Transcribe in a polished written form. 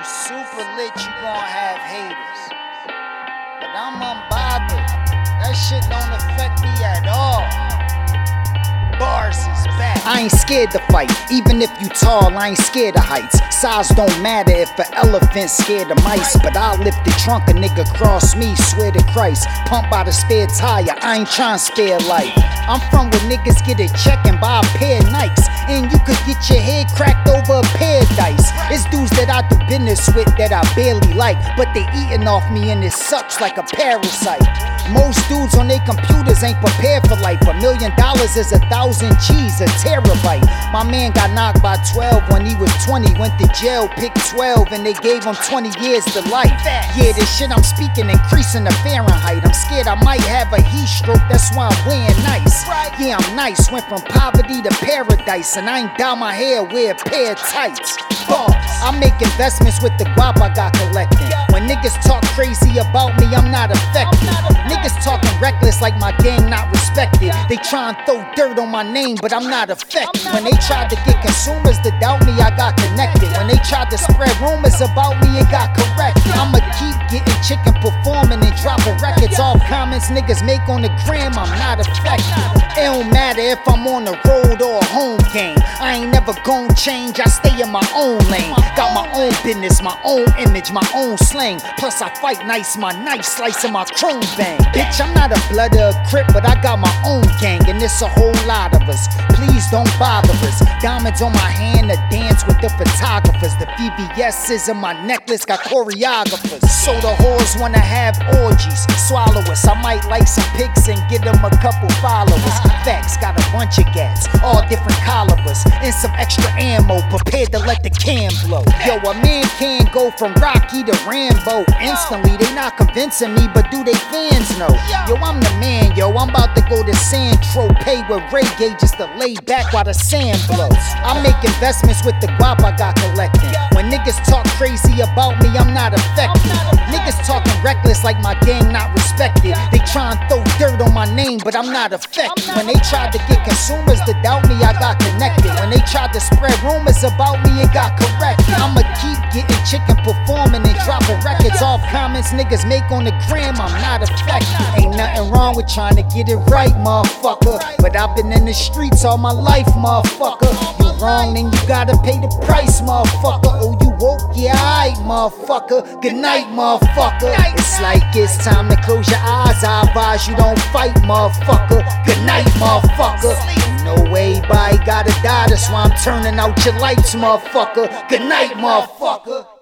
super lit, you gon' have haters. But I'm unbothered. That shit don't affect me at all. Bars is back. I ain't scared to fight, even if you tall, I ain't scared of heights. Size don't matter if an elephant scared of mice. But I'll lift the trunk, a nigga cross me, swear to Christ. Pumped by the spare tire, I ain't tryna spare life. I'm from where niggas get a check and buy a pair of Nikes, and you could get your head cracked over a pair of dice. It's dudes that I do business with that I barely like, but they eating off me and it sucks like a parasite. Most dudes on their computers ain't prepared for life. $1 million is 1,000 G's, a terabyte. My man got knocked by 12 when he was 20, went to jail, picked 12, and they gave him 20 years to life. Yeah, this shit I'm speaking increasing the Fahrenheit. I'm scared I might have a heat stroke, that's why I'm wearing nice. Yeah, I'm nice, went from poverty to paradise, and I ain't dye my hair, wear a pair of tights. I make investments with the guap I got collecting. When niggas talk crazy about me, I'm not affected. Niggas talking reckless like my gang not respected. They try and throw dirt on my name, but I'm not affected. When they tried to get consumers to doubt me, I got connected. When they tried to spread rumors about me, it got corrected. I'ma keep getting chicken, performing and dropping records. All comments niggas make on the gram, I'm not affected. It don't matter if I'm on the road or a home game. I ain't never gon' change, I stay in my own lane. Got my own business, my own image, my own slang. Plus I fight nice, my knife slicing my chrome bang. Bitch, I'm not a blood or a crip, but I got my own gang, and it's a whole lot of us. Please don't bother us. Diamonds on my hand to dance with the photographers. The VVS's in my necklace got choreographers. So the whores wanna have orgies, swallow us. I might like some pics and get them a couple followers. Facts, got a bunch of gats, all different calibers, and some extra ammo, prepared to let the can blow. Yo, a man can go from Rocky to Rambo instantly. They not convincing me, but do they fans know? Yo, I'm the man, yo, I'm about to go to San Tropez with Ray J just to lay back while the sand blows. I make investments with the guap I got collecting. When niggas talk crazy about me, I'm not affected. Niggas talking reckless like my gang not respected. They try and throw dirt on my name, but I'm not affected. When they tried to get consumers to doubt me, I got connected. When they tried to spread rumors about me, it got corrected. I'ma keep getting chicken, performing and dropping records. All comments niggas make on the gram, I'm not affected. Ain't nothing wrong with trying to get it right, motherfucker, but I've been in the streets all my life, motherfucker. You wrong, then you gotta pay the price, motherfucker. Oh, you woke? Yeah, alright, motherfucker. Good night, motherfucker. It's like it's time to close your eyes. I advise you don't fight, motherfucker. Good night, motherfucker. You know everybody gotta die, that's why I'm turning out your lights, motherfucker. Good night, motherfucker.